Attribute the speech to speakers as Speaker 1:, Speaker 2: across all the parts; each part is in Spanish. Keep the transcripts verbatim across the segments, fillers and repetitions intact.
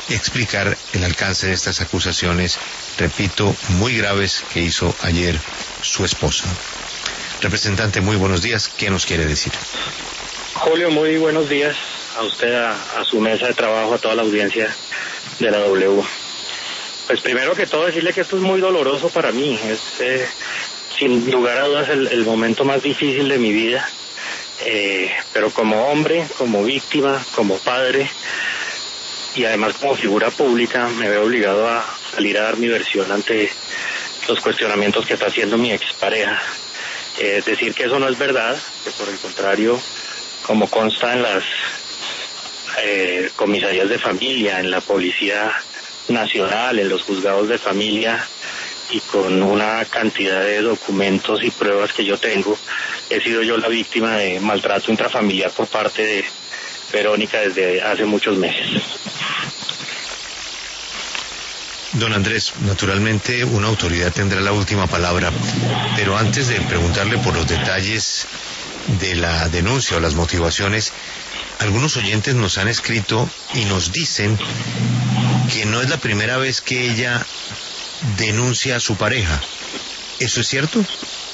Speaker 1: explicar el alcance de estas acusaciones, repito, muy graves que hizo ayer su esposa. Representante, muy buenos días. ¿Qué nos quiere decir?
Speaker 2: Julio, muy buenos días a usted, a, a su mesa de trabajo, a toda la audiencia de la W. Pues primero que todo decirle que esto es muy doloroso para mí. Es eh, sin lugar a dudas el, el momento más difícil de mi vida. Eh, pero como hombre, como víctima, como padre y además como figura pública me veo obligado a salir a dar mi versión ante los cuestionamientos que está haciendo mi expareja. Eh, es decir que eso no es verdad, que por el contrario, como consta en las eh, comisarías de familia, en la Policía Nacional, en los juzgados de familia y con una cantidad de documentos y pruebas que yo tengo, he sido yo la víctima de maltrato intrafamiliar por parte de Verónica desde hace muchos meses.
Speaker 1: Don Andrés, naturalmente una autoridad tendrá la última palabra, pero antes de preguntarle por los detalles de la denuncia o las motivaciones, algunos oyentes nos han escrito y nos dicen que no es la primera vez que ella denuncia a su pareja. ¿Eso es cierto?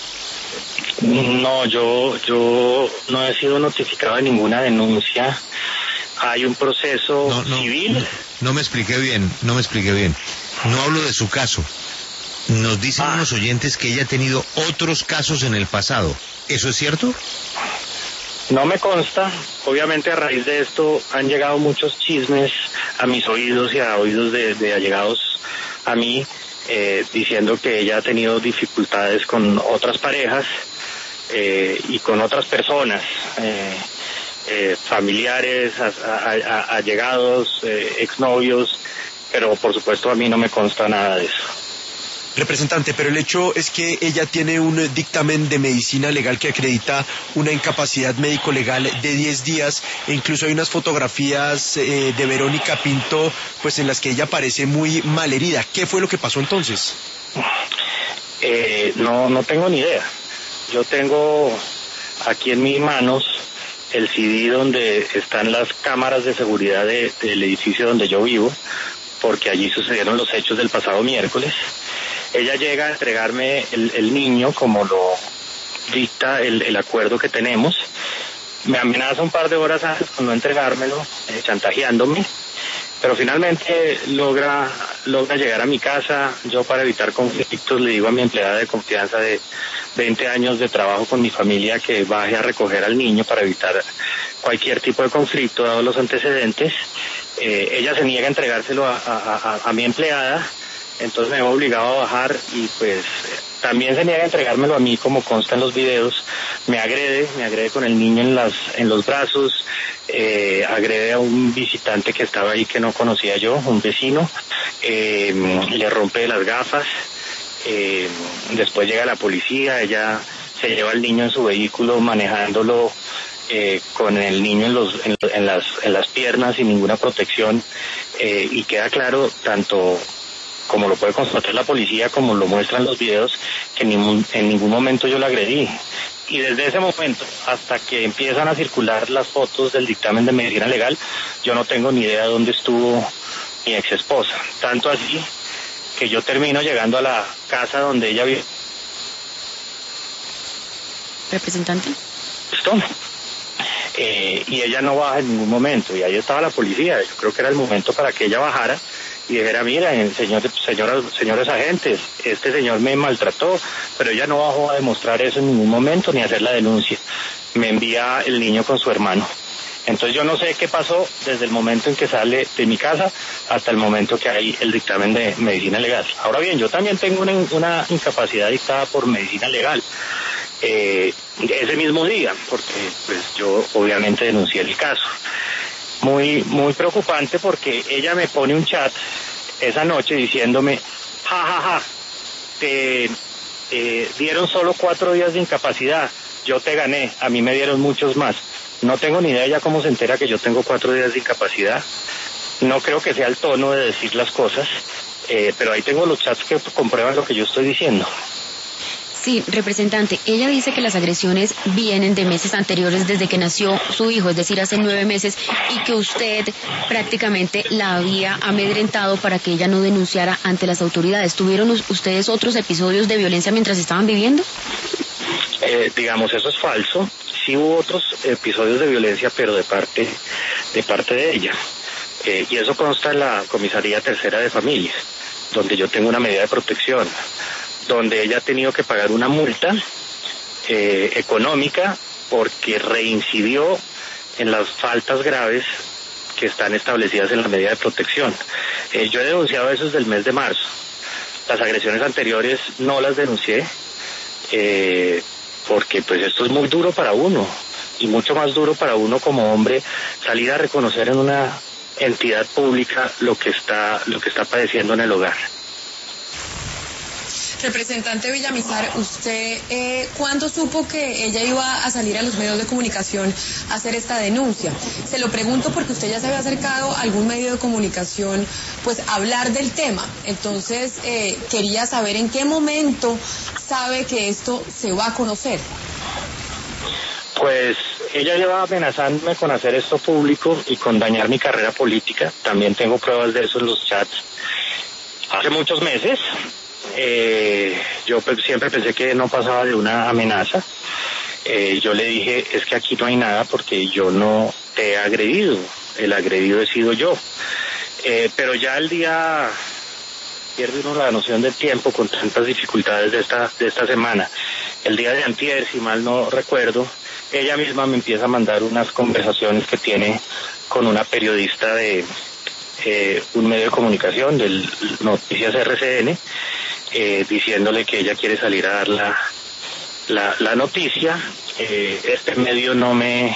Speaker 2: No, yo, yo no he sido notificado de ninguna denuncia. Hay un proceso
Speaker 1: no, no,
Speaker 2: civil.
Speaker 1: No, no me expliqué bien, no me expliqué bien. No hablo de su caso. Nos dicen ah. unos oyentes que ella ha tenido otros casos en el pasado. ¿Eso es cierto?
Speaker 2: No me consta. Obviamente a raíz de esto han llegado muchos chismes a mis oídos y a oídos de, de allegados a mí, eh, diciendo que ella ha tenido dificultades con otras parejas eh, y con otras personas, eh, eh, familiares, a, a, a, allegados, eh, exnovios, pero por supuesto a mí no me consta nada de eso.
Speaker 3: Representante, pero el hecho es que ella tiene un dictamen de medicina legal que acredita una incapacidad médico-legal de diez días, e incluso hay unas fotografías eh, de Verónica Pinto, pues en las que ella parece muy mal herida. ¿Qué fue lo que pasó entonces?
Speaker 2: Eh, no, no tengo ni idea. Yo tengo aquí en mis manos el C D donde están las cámaras de seguridad de, del edificio donde yo vivo, porque allí sucedieron los hechos del pasado miércoles. Ella llega a entregarme el, el niño como lo dicta el, el acuerdo que tenemos. Me amenaza un par de horas antes con no entregármelo, eh, chantajeándome, pero finalmente logra, logra llegar a mi casa. Yo, para evitar conflictos, le digo a mi empleada de confianza de veinte años de trabajo con mi familia que baje a recoger al niño para evitar cualquier tipo de conflicto, dado los antecedentes. Eh, ella se niega a entregárselo a, a, a, a mi empleada. Entonces me he obligado a bajar y pues también se niega a entregármelo a mí, como consta en los videos. Me agrede, me agrede con el niño en las en los brazos, eh, agrede a un visitante que estaba ahí que no conocía yo, un vecino, eh, le rompe las gafas, eh, después llega la policía, ella se lleva al niño en su vehículo manejándolo eh, con el niño en, los, en, en, las, en las piernas sin ninguna protección, eh, y queda claro tanto como lo puede constatar la policía, como lo muestran los videos, que en ningún, en ningún momento yo la agredí. Y desde ese momento, hasta que empiezan a circular las fotos del dictamen de medicina legal, yo no tengo ni idea de dónde estuvo mi ex esposa. Tanto así que yo termino llegando a la casa donde ella vive.
Speaker 4: ¿Representante?
Speaker 2: ¿Listo? Eh, y ella no baja en ningún momento, y ahí estaba la policía. Yo creo que era el momento para que ella bajara y dijera: mira, señor, señoras, señores agentes, este señor me maltrató, pero ella no bajó a demostrar eso en ningún momento ni a hacer la denuncia. Me envía el niño con su hermano. Entonces yo no sé qué pasó desde el momento en que sale de mi casa hasta el momento que hay el dictamen de medicina legal. Ahora bien, yo también tengo una, una incapacidad dictada por medicina legal eh, ese mismo día, porque pues yo obviamente denuncié el caso. Muy, muy preocupante, porque ella me pone un chat esa noche diciéndome: ja, ja, ja, te eh, dieron solo cuatro días de incapacidad, yo te gané, a mí me dieron muchos más. No tengo ni idea ya cómo se entera que yo tengo cuatro días de incapacidad. No creo que sea el tono de decir las cosas, eh, pero ahí tengo los chats que comprueban lo que yo estoy diciendo.
Speaker 4: Sí, representante, ella dice que las agresiones vienen de meses anteriores desde que nació su hijo, es decir, hace nueve meses, y que usted prácticamente la había amedrentado para que ella no denunciara ante las autoridades. ¿Tuvieron ustedes otros episodios de violencia mientras estaban viviendo?
Speaker 2: Eh, digamos, eso es falso. Sí hubo otros episodios de violencia, pero de parte, de parte de ella. Eh, y eso consta en la Comisaría Tercera de Familia, donde yo tengo una medida de protección, donde ella ha tenido que pagar una multa eh, económica porque reincidió en las faltas graves que están establecidas en la medida de protección. Eh, yo he denunciado eso desde el mes de marzo. Las agresiones anteriores no las denuncié eh, porque pues esto es muy duro para uno y mucho más duro para uno como hombre salir a reconocer en una entidad pública lo que está lo que está padeciendo en el hogar.
Speaker 5: Representante Villamizar, ¿usted eh, cuándo supo que ella iba a salir a los medios de comunicación a hacer esta denuncia? Se lo pregunto porque usted ya se había acercado a algún medio de comunicación pues a hablar del tema. Entonces eh, quería saber en qué momento sabe que esto se va a conocer.
Speaker 2: Pues ella lleva amenazándome con hacer esto público y con dañar mi carrera política. También tengo pruebas de eso en los chats. Hace muchos meses eh, yo pues, siempre pensé que no pasaba de una amenaza. Eh, yo le dije, es que aquí no hay nada porque yo no te he agredido. El agredido he sido yo. Eh, pero ya el día... pierde uno la noción del tiempo con tantas dificultades de esta, de esta semana. El día de antier, si mal no recuerdo, ella misma me empieza a mandar unas conversaciones que tiene con una periodista de eh, un medio de comunicación, del Noticias R C N, eh, diciéndole que ella quiere salir a dar la, la, la noticia. Eh, este medio no me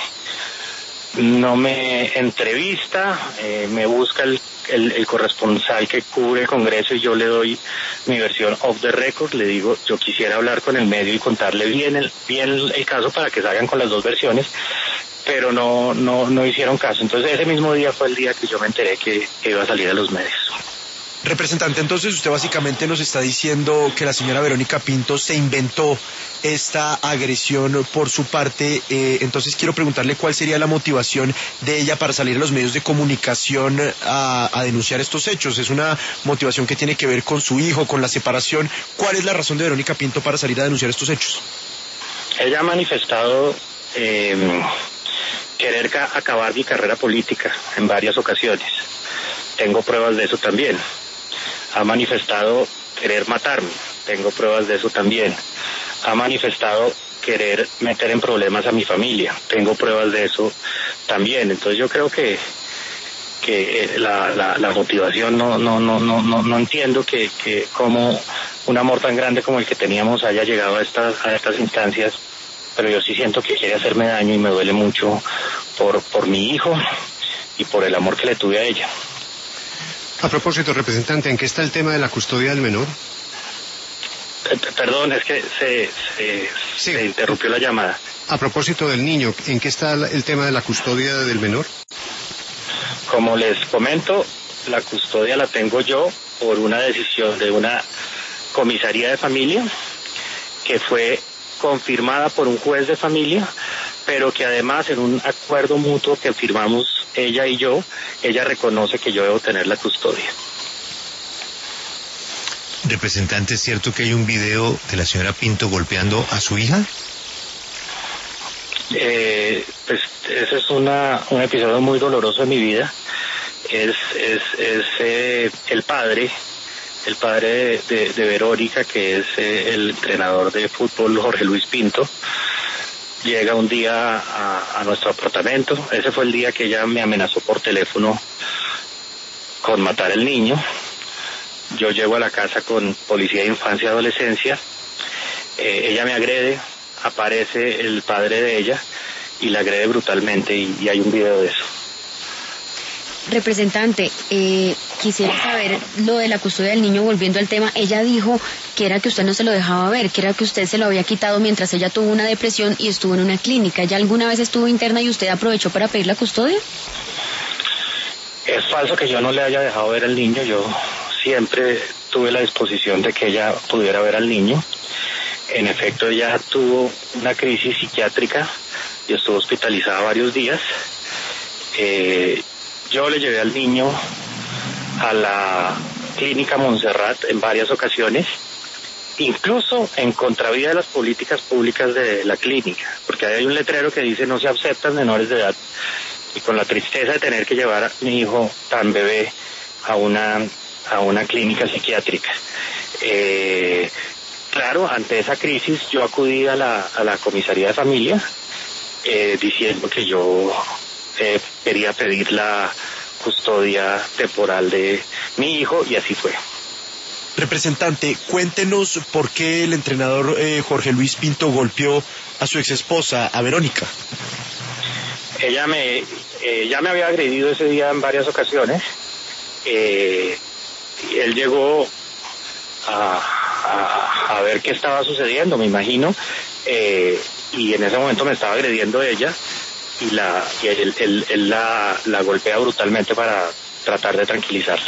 Speaker 2: no me entrevista, eh, me busca el, el, el corresponsal que cubre el Congreso y yo le doy mi versión off the record, le digo, yo quisiera hablar con el medio y contarle bien el, bien el caso para que salgan con las dos versiones, pero no, no, no hicieron caso. Entonces ese mismo día fue el día que yo me enteré que, que iba a salir a los medios.
Speaker 3: Representante, entonces usted básicamente nos está diciendo que la señora Verónica Pinto se inventó esta agresión por su parte. Eh, entonces quiero preguntarle cuál sería la motivación de ella para salir a los medios de comunicación a, a denunciar estos hechos. ¿Es una motivación que tiene que ver con su hijo, con la separación? ¿Cuál es la razón de Verónica Pinto para salir a denunciar estos hechos?
Speaker 2: Ella ha manifestado eh, querer ca- acabar mi carrera política en varias ocasiones. Tengo pruebas de eso también. Ha manifestado querer matarme, tengo pruebas de eso también. Ha manifestado querer meter en problemas a mi familia, tengo pruebas de eso también. Entonces yo creo que que la, la, la motivación no no no no no no entiendo que que como un amor tan grande como el que teníamos haya llegado a estas a estas instancias, pero yo sí siento que quiere hacerme daño y me duele mucho por por mi hijo y por el amor que le tuve a ella.
Speaker 6: A propósito, representante, ¿en qué está el tema de la custodia del menor?
Speaker 2: Eh, perdón, es que se, se,
Speaker 6: Sí.
Speaker 2: se interrumpió la llamada.
Speaker 6: A propósito del niño, ¿en qué está el tema de la custodia del menor?
Speaker 2: Como les comento, la custodia la tengo yo por una decisión de una comisaría de familia que fue confirmada por un juez de familia, pero que además en un acuerdo mutuo que firmamos ella y yo, ella reconoce que yo debo tener la custodia.
Speaker 1: Representante, ¿es cierto que hay un video de la señora Pinto golpeando a su hija?
Speaker 2: Eh, pues ese es una, un episodio muy doloroso de mi vida. Es, es, es eh, el padre, el padre de, de, de Verónica, que es eh, el entrenador de fútbol Jorge Luis Pinto. Llega un día a, a nuestro apartamento. Ese fue el día que ella me amenazó por teléfono con matar al niño. Yo llego a la casa con policía de infancia y adolescencia. Eh, ella me agrede, aparece el padre de ella y la agrede brutalmente y, y hay un video de eso.
Speaker 4: Representante, eh, quisiera saber lo de la custodia del niño, volviendo al tema. Ella dijo que era que usted no se lo dejaba ver, que era que usted se lo había quitado mientras ella tuvo una depresión y estuvo en una clínica. ¿Ya alguna vez estuvo interna y usted aprovechó para pedir la custodia?
Speaker 2: Es falso que yo no le haya dejado ver al niño. Yo siempre tuve la disposición de que ella pudiera ver al niño. En efecto, ella tuvo una crisis psiquiátrica y estuvo hospitalizada varios días. Eh, yo le llevé al niño a la clínica Montserrat en varias ocasiones, incluso en contravía de las políticas públicas de la clínica, porque hay un letrero que dice no se aceptan menores de edad, y con la tristeza de tener que llevar a mi hijo tan bebé a una a una clínica psiquiátrica. Eh, claro, ante esa crisis yo acudí a la, a la comisaría de familia eh, diciendo que yo eh, quería pedir la custodia temporal de mi hijo, y así fue.
Speaker 3: Representante, cuéntenos por qué el entrenador eh, Jorge Luis Pinto golpeó a su exesposa, a Verónica.
Speaker 2: Ella me, eh, ya me había agredido ese día en varias ocasiones. Eh, él llegó a, a, a ver qué estaba sucediendo, me imagino, eh, y en ese momento me estaba agrediendo ella, y, la, y él, él, él la, la golpea brutalmente para tratar de tranquilizarla.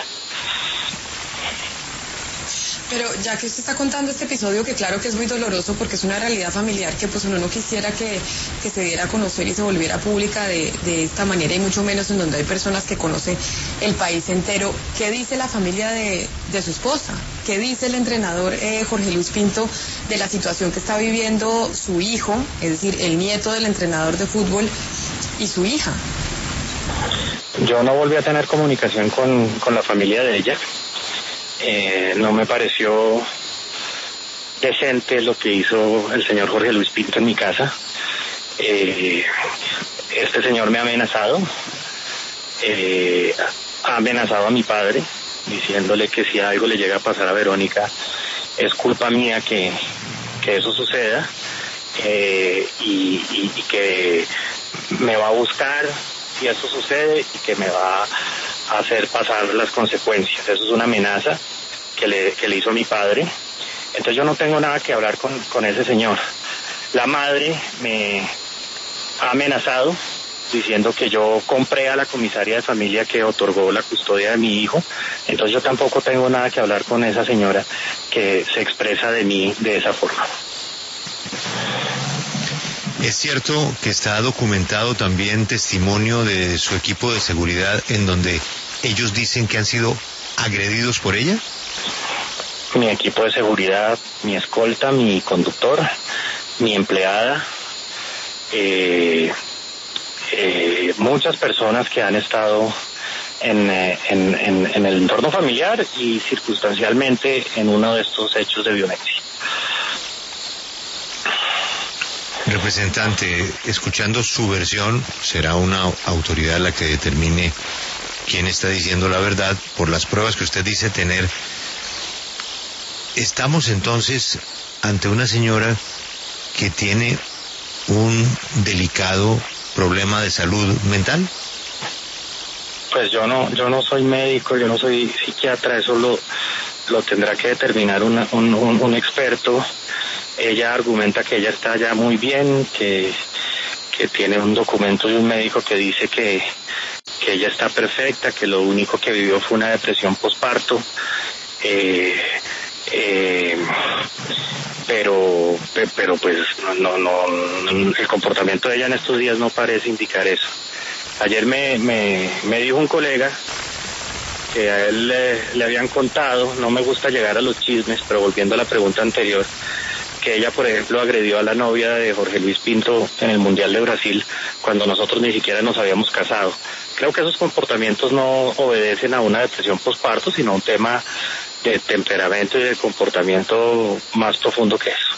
Speaker 5: Pero ya que usted está contando este episodio, que claro que es muy doloroso porque es una realidad familiar que pues uno no quisiera que, que se diera a conocer y se volviera pública de, de esta manera, y mucho menos en donde hay personas que conocen el país entero. ¿Qué dice la familia de, de su esposa? ¿Qué dice el entrenador eh, Jorge Luis Pinto de la situación que está viviendo su hijo, es decir, el nieto del entrenador de fútbol, y su hija?
Speaker 2: Yo no volví a tener comunicación con, con la familia de ella. Eh, no me pareció decente lo que hizo el señor Jorge Luis Pinto en mi casa. Eh, este señor me ha amenazado, eh, ha amenazado a mi padre, diciéndole que si algo le llega a pasar a Verónica, es culpa mía que, que eso suceda, eh, y, y, y que me va a buscar si eso sucede y que me va a hacer pasar las consecuencias. Eso es una amenaza que le, que le hizo mi padre. Entonces yo no tengo nada que hablar con, con ese señor. La madre me ha amenazado diciendo que yo compré a la comisaria de familia que otorgó la custodia de mi hijo. Entonces yo tampoco tengo nada que hablar con esa señora que se expresa de mí de esa forma.
Speaker 1: Es cierto que está documentado también testimonio de su equipo de seguridad en donde ellos dicen que han sido agredidos por ella.
Speaker 2: Mi equipo de seguridad, mi escolta, mi conductor, mi empleada, eh, eh, muchas personas que han estado en, en, en, en el entorno familiar y circunstancialmente en uno de estos hechos de violencia.
Speaker 1: Representante, escuchando su versión, será una autoridad la que determine quién está diciendo la verdad por las pruebas que usted dice tener. Estamos entonces ante una señora que tiene un delicado problema de salud mental.
Speaker 2: Pues yo no, yo no soy médico, yo no soy psiquiatra, eso lo, lo tendrá que determinar una, un, un, un experto. Ella argumenta que ella está ya muy bien, que, que tiene un documento de un médico que dice que, que ella está perfecta, que lo único que vivió fue una depresión posparto. Eh, eh, pero, pero pues no, no, no, el comportamiento de ella en estos días no parece indicar eso. Ayer me, me, me dijo un colega que a él le, le habían contado, no me gusta llegar a los chismes, pero volviendo a la pregunta anterior, que ella, por ejemplo, agredió a la novia de Jorge Luis Pinto en el Mundial de Brasil cuando nosotros ni siquiera nos habíamos casado. Creo que esos comportamientos no obedecen a una depresión posparto, sino a un tema de temperamento y de comportamiento más profundo que eso.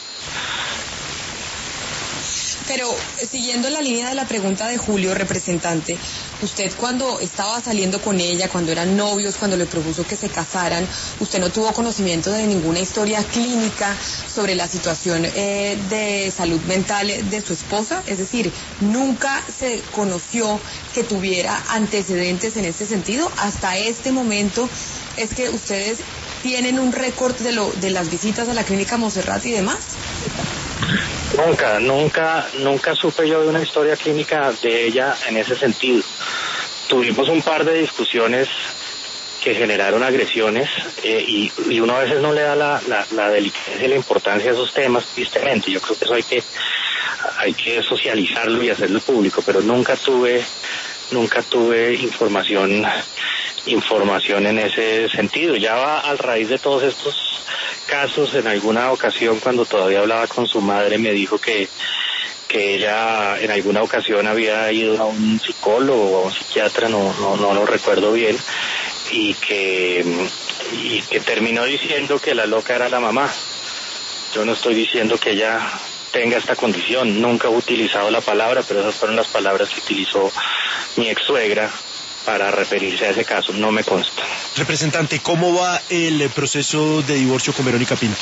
Speaker 5: Pero siguiendo la línea de la pregunta de Julio, representante, usted cuando estaba saliendo con ella, cuando eran novios, cuando le propuso que se casaran, usted no tuvo conocimiento de ninguna historia clínica sobre la situación eh, de salud mental de su esposa, es decir, nunca se conoció que tuviera antecedentes en este sentido. Hasta este momento es que ustedes tienen un récord de lo de las visitas a la clínica Montserrat y demás.
Speaker 2: Nunca, nunca, nunca supe yo de una historia clínica de ella en ese sentido. Tuvimos un par de discusiones que generaron agresiones eh, y, y uno a veces no le da la, la, la delicadeza y la importancia a esos temas, tristemente. Yo creo que eso hay que hay que socializarlo y hacerlo público, pero nunca tuve nunca tuve información información en ese sentido. Ya va a raíz de todos estos casos, en alguna ocasión cuando todavía hablaba con su madre me dijo que que ella en alguna ocasión había ido a un psicólogo o a un psiquiatra, no no no lo recuerdo bien, y que y que terminó diciendo que la loca era la mamá. Yo no estoy diciendo que ella tenga esta condición, nunca he utilizado la palabra, pero esas fueron las palabras que utilizó mi ex suegra para referirse a ese caso, no me consta.
Speaker 3: Representante, ¿cómo va el proceso de divorcio con Verónica Pinto?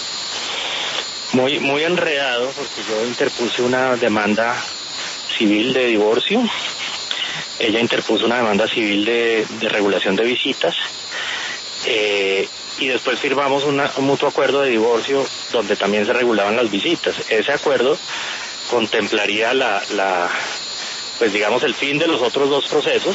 Speaker 2: Muy muy enredado, porque yo interpuse una demanda civil de divorcio, ella interpuso una demanda civil de, de regulación de visitas, eh, y después firmamos una, un mutuo acuerdo de divorcio donde también se regulaban las visitas. Ese acuerdo contemplaría la, la pues digamos el fin de los otros dos procesos,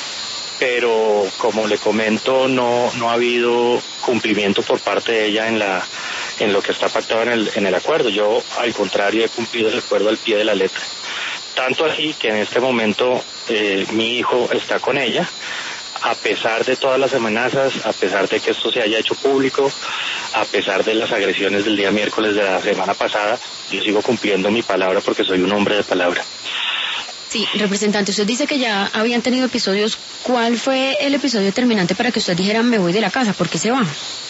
Speaker 2: pero como le comento no no ha habido cumplimiento por parte de ella en la en lo que está pactado en el en el acuerdo. Yo al contrario he cumplido el acuerdo al pie de la letra, tanto así que en este momento eh, mi hijo está con ella, a pesar de todas las amenazas, a pesar de que esto se haya hecho público, a pesar de las agresiones del día miércoles de la semana pasada. Yo sigo cumpliendo mi palabra porque soy un hombre de palabra.
Speaker 4: Sí, representante, usted dice que ya habían tenido episodios. ¿Cuál fue el episodio determinante para que usted dijera me voy de la casa? ¿Por qué se va?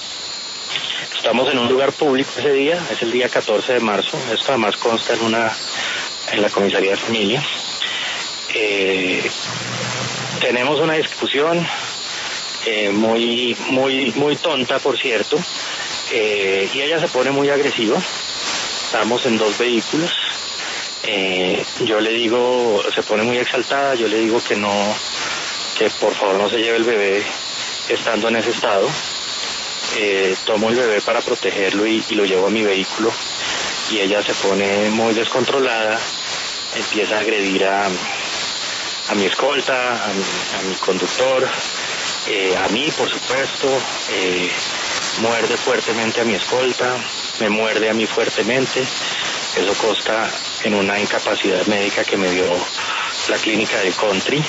Speaker 2: Estamos en un lugar público ese día, es el día catorce de marzo, esto además consta en una en la comisaría de familia. Eh, tenemos una discusión eh, muy muy muy tonta, por cierto, eh, y ella se pone muy agresiva. Estamos en dos vehículos. Eh, yo le digo, se pone muy exaltada, yo le digo que no, que por favor no se lleve el bebé estando en ese estado. Eh, tomo el bebé para protegerlo y, y lo llevo a mi vehículo, y ella se pone muy descontrolada, empieza a agredir a, a mi escolta, a mi, a mi conductor, eh, a mí por supuesto, eh, muerde fuertemente a mi escolta, me muerde a mí fuertemente. Eso consta en una incapacidad médica que me dio la clínica del Country.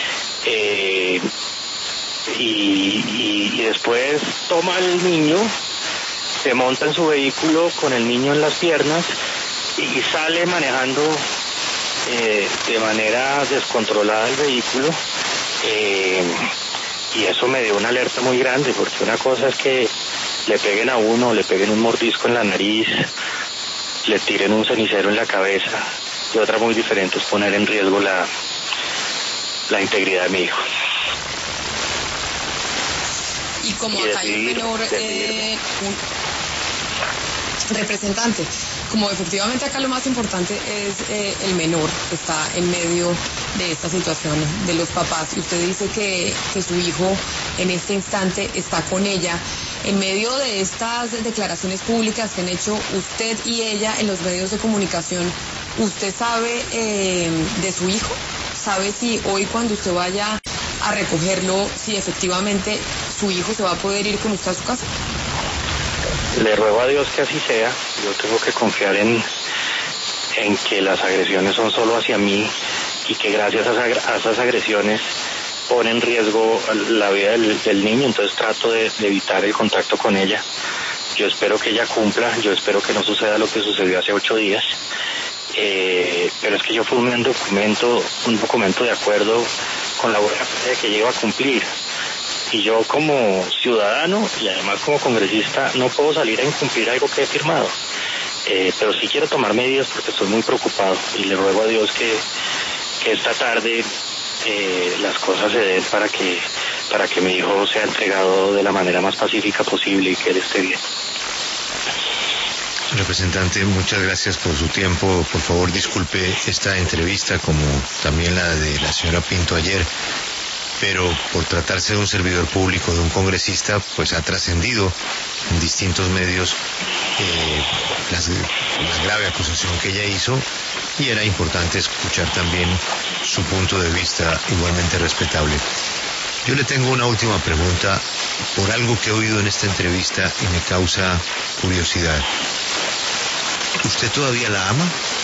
Speaker 2: Eh, y, y, y después toma al niño, se monta en su vehículo con el niño en las piernas y sale manejando eh, de manera descontrolada el vehículo. Eh, y eso me dio una alerta muy grande, porque una cosa es que le peguen a uno, le peguen un mordisco en la nariz, le tiren un cenicero en la cabeza, y otra muy diferente es poner en riesgo la, la integridad de mi hijo.
Speaker 5: Y como y acá hay un menor eh, un representante, como efectivamente acá lo más importante es eh, el menor que está en medio de esta situación de los papás, y usted dice que, que su hijo en este instante está con ella. En medio de estas declaraciones públicas que han hecho usted y ella en los medios de comunicación, ¿usted sabe eh, de su hijo? ¿Sabe si hoy cuando usted vaya a recogerlo, si efectivamente su hijo se va a poder ir con usted a su casa?
Speaker 2: Le ruego a Dios que así sea. Yo tengo que confiar en, en que las agresiones son solo hacia mí, y que gracias a, a esas agresiones pone en riesgo la vida del, del niño, entonces trato de, de evitar el contacto con ella. Yo espero que ella cumpla, yo espero que no suceda lo que sucedió hace ocho días, eh, pero es que yo firmé un documento, un documento de acuerdo con la buena fe de que ella iba a cumplir, y yo como ciudadano y además como congresista no puedo salir a incumplir algo que he firmado, eh, pero sí quiero tomar medidas porque estoy muy preocupado, y le ruego a Dios que, que esta tarde Eh, las cosas se den para que para que mi hijo sea entregado de la manera más pacífica posible y que él esté bien.
Speaker 1: Representante, muchas gracias por su tiempo. Por favor, disculpe esta entrevista, como también la de la señora Pinto ayer, pero por tratarse de un servidor público, de un congresista, pues ha trascendido en distintos medios eh, las, la grave acusación que ella hizo, y era importante escuchar también su punto de vista igualmente respetable. Yo le tengo una última pregunta por algo que he oído en esta entrevista y me causa curiosidad. ¿Usted todavía la ama?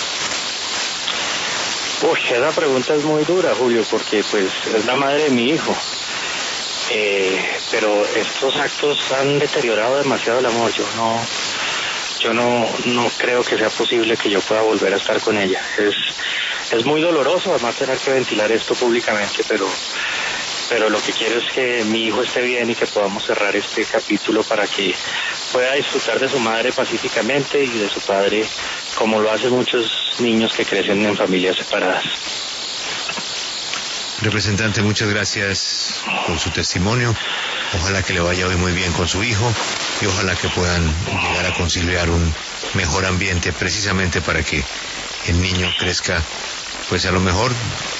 Speaker 2: Uy, esa pregunta es muy dura, Julio, porque pues es la madre de mi hijo. Eh, pero estos actos han deteriorado demasiado el amor. Yo no, yo no, no creo que sea posible que yo pueda volver a estar con ella. Es, es muy doloroso, además tener que ventilar esto públicamente, pero, pero lo que quiero es que mi hijo esté bien y que podamos cerrar este capítulo para que pueda disfrutar de su madre pacíficamente y de su padre, como lo hacen muchos niños que crecen en familias separadas.
Speaker 1: Representante, muchas gracias por su testimonio. Ojalá que le vaya hoy muy bien con su hijo y ojalá que puedan llegar a conciliar un mejor ambiente precisamente para que el niño crezca, pues a lo mejor